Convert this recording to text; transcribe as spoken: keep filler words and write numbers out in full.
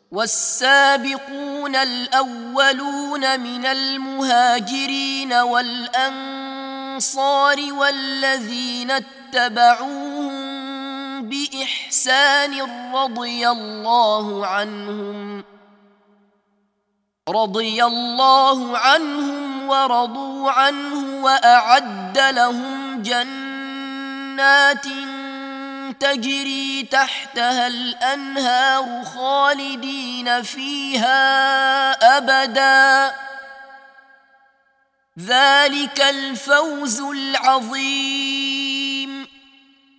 والسابقون الأولون من المهاجرين والأنصار والذين اتبعوهم بإحسان رضي الله عنهم رضي الله عنهم ورضوا عنه وأعد لهم جنات تجري تحتها الأنهار خالدين فيها أبدا ذلك الفوز العظيم.